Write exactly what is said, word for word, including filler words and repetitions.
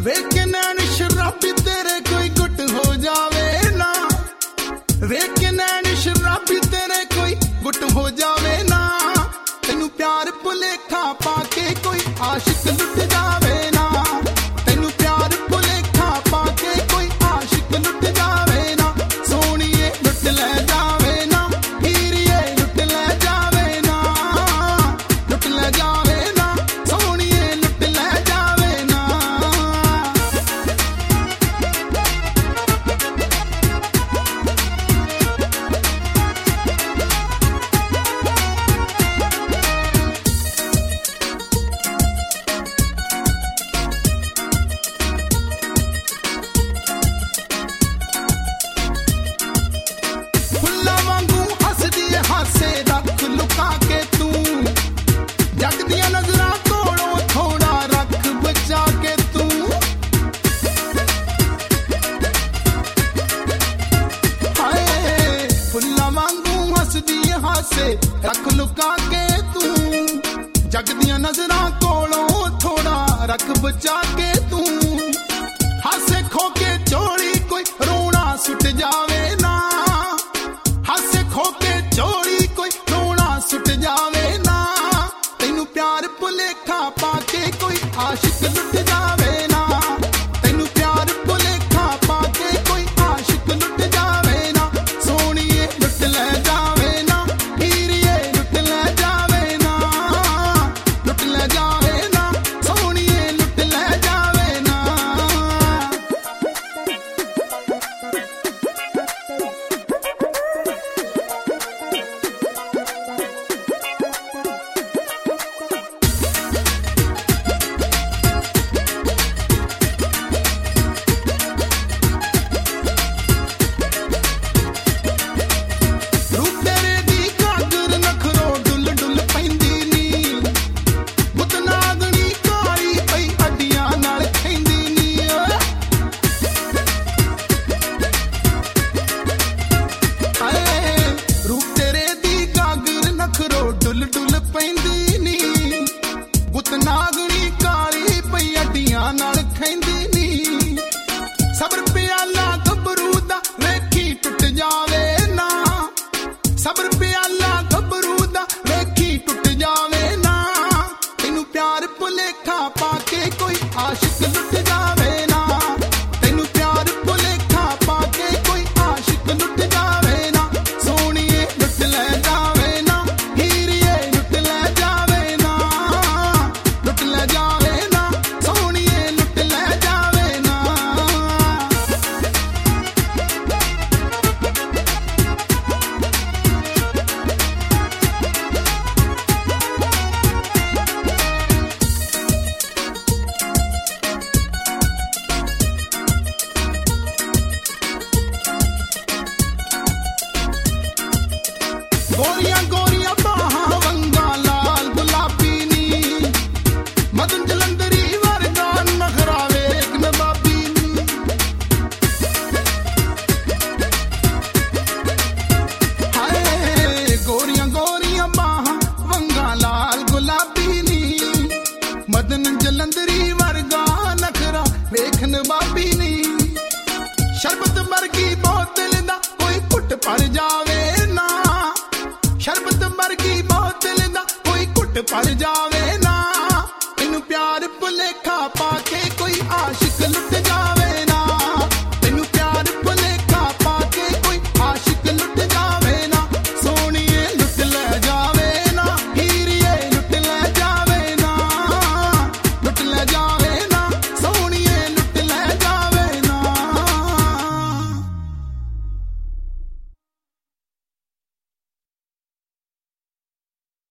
ਵੇਖ ਕੇ ਨੈਣ ਸ਼ਰਾਬੀ ਤੇਰੇ ਕੋਈ ਗੁੱਟ ਹੋ ਜਾਵੇ ਨਾ, ਵੇਖ ਕੇ ਨੈਣ ਸ਼ਰਾਬੀ ਤੇਰੇ ਕੋਈ ਗੁੱਟ ਹੋ ਜਾਵੇ ਨਾ, ਤੈਨੂੰ ਪਿਆਰ ਭੁਲੇਖਾ ਪਾ ਕੇ ਕੋਈ ਆਸ਼ਿਕ ਲੁੱਟ ਜਾਵੇ ਨਾ, ਤੈਨੂੰ ਪਿਆਰ ਭੁਲੇਖਾ ਪਾ ਕੇ ਕੋਈ ਆਸ਼ਿਕ ਲੁੱਟ ਜਾਵੇ ਨਾ, ਸੋਹਣੀਏ ਲੁੱਟ ਲੈ ਜਾਵੇ ਨਾ, ਹੀਰੀਏ ਲੁੱਟ ਲੈ ਜਾਵੇ ਨਾ, ਲੁੱਟ ਲੈ ਜਾਵੇ ਨਾ, ਸੋਹਣੀਏ ਲੁੱਟ ਲੈ ਜਾਵੇ ਨਾ। ਹਾਸੇ ਰੱਖ ਲੁਕਾ ਕੇ ਤੂੰ, ਜੱਗ ਦੀਆਂ ਨਜ਼ਰਾਂ ਕੋਲੋਂ ਥੋੜਾ ਰੱਖ ਬਚਾ ਕੇ ਤੂੰ, ਹਾਏ ਫੁੱਲਾਂ ਵਾਂਗੂ ਹੱਸਦੀ ਹਾਸੇ ਰੱਖ ਲੁਕਾ ਕੇ ਤੂੰ, ਜੱਗ ਦੀਆਂ ਨਜ਼ਰਾਂ ਕੋਲੋਂ ਥੋੜਾ ਰੱਖ ਬਚਾ ਕੇ ਤੂੰ, ਹਾਸੇ ਖੋ ਕੇ ਝੋਲੀ ਕੋਈ ਰੋਣਾ ਸੁੱਟ ਜਾਵੇ ਨਾ, ਹਾਸੇ ਖੋ ਕੇ ਝੋਲੀ ਕੋਈ ਰੋਣਾ ਸੁੱਟ ਜਾਵੇ ਨਾ, ਤੈਨੂੰ ਪਿਆਰ ਭੁਲੇਖਾ ਪਾ ਕੇ ਕੋਈ ਆਸ਼ਿਕ ਲੁੱਟ ਜਾਵੇ ਨਾ, ਤੈਨੂੰ ਪਿਆਰ ਭੁਲੇਖਾ ਪਾ ਕੇ ਕੋਈ ਆਸ਼ਿਕ ਲੁੱਟ ਜਾਵੇ ਨਾ, ਸੋਹਣੀਏ ਲੁੱਟ ਲੈ ਜਾਵੇ ਨਾ, ਹੀਰੀਏ ਲੁੱਟ ਲੈ ਜਾਵੇ ਨਾ, ਲੁੱਟ ਲੈ ਜਾਵੇ ਨਾ, ਸੋਹਣੀਏ ਲੁੱਟ ਲੈ ਜਾਵੇ ਨਾ। ਡੁੱਲ ਡੁੱਲ ਪੈਂਦੀ ਨੀ, ਗੁੱਤ ਨਾਗਣੀ ਕਾਲੀ ਪਈ ਅੱਡੀਆਂ ਨਾਲ ਖੈਂਦੀ ਨੀ, ਸਬਰ ਪਿਆਲਾ ਗੱਭਰੂ ਦਾ ਵੇਖੀ ਟੁੱਟ ਜਾਵੇ ਨਾ, ਸਬਰ ਪਿਆਲਾ ਗੱਭਰੂ ਦਾ ਵੇਖੀ ਟੁੱਟ ਜਾਵੇ ਨਾ, ਤੈਨੂੰ ਪਿਆਰ ਭੁਲੇਖਾ ਪਾ ਕੇ ਕੋਈ ਆਸ਼ਿਕ ਲੁੱਟ ਜਾਵੇ ਨਾ, ਤੈਨੂੰ ਪਿਆਰ ਭੁਲੇਖਾ ਪਾ ਕੇ ਕੋਈ ਆਸ਼ਿਕ ਲੁੱਟ ਜਾਵੇ ਨਾ, ਸੋਹਣੀਏ ਲੁੱਟ ਲੈ ਜਾਵੇ ਨਾ, ਲੁੱਟ ਲੈ ਜਾਵੇ ਨਾ, ਲੁੱਟ ਲੈ ਜਾਵੇ ਨਾ, ਸੋਹਣੀਏ ਲੁੱਟ ਲੈ ਜਾਵੇ ਨਾ। ਗੋਰੀਆਂ ਗੋਰੀਆਂ ਬਾਹਾਂ ਵੰਗਾਂ ਲਾਲ ਗੁਲਾਬੀ ਨੀ, ਮਦਨ ਜਲੰਧਰੀ ਵਰਗਾ ਨਖਰਾ ਵੇਖ ਨਵਾਬੀ ਨੀ, ਹਾਏ ਗੋਰੀਆਂ ਗੋਰੀਆਂ ਬਾਹਾਂ ਵੰਗਾਂ ਲਾਲ ਗੁਲਾਬੀ ਨੀ, ਮਦਨ ਜਲੰਧਰੀ ਵਰਗਾ ਨਖਰਾ ਵੇਖ ਨਵਾਬੀ ਨੀ, ਸ਼ਰਬਤ ਵਰਗੀ ਬੋਤਲ ਦਾ ਕੋਈ ਘੁੱਟ ਭਰ ਜਾਵੇ ਨਾ, ਸ਼ਰਬਤ ਵਰਗੀ ਬੋਤਲ ਦਾ ਕੋਈ ਘੁੱਟ ਭਰ ਜਾਵੇ